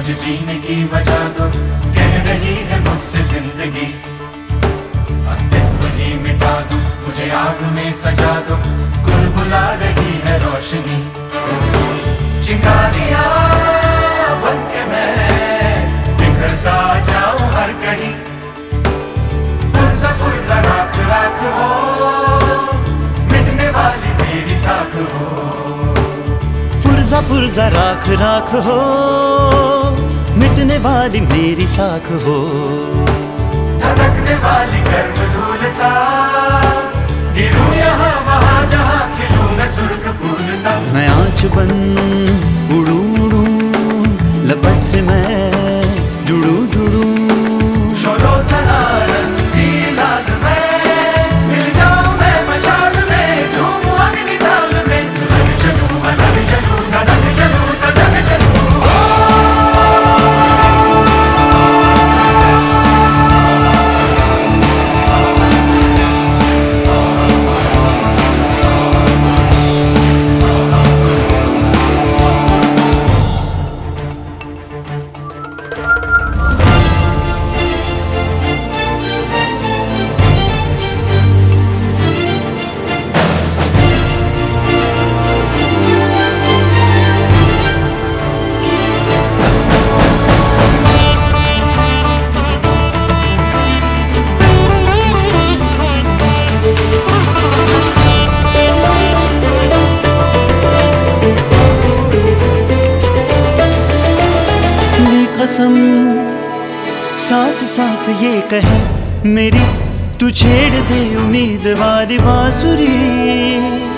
मुझे जीने की वजह दो, कह रही है मुझसे जिंदगी। अस्तित्व ही मिटा दो, मुझे आग में सजा दो, गुल बुला रही है रोशनी। चिंगारियां बन के मैं बिखरता जाऊं हर कहीं। पुरजा राख राख हो, मिटने वाली मेरी साख हो। पुरजा राख राख हो, मिटने वाली मेरी साख हो। धड़कने वाली गर्म धूल सा, गिरूं यहाँ वहाँ जहाँ खिलूं मैं सुर्ख फूल सा। मैं आँच बन उड़ूं उड़ूं, लपट से मैं जुड़ूं जुड़ूं। शोलो सना रंगीलाल में मिल जाऊं मैं मशाल में, झूमूं अग्निताल में। सुलग चलूं अलग चलूं धड़क चलूं सजग चलूं। कसम सांस सांस ये कहे मेरी, तू छेड़ दे उम्मीद वाली बांसुरी।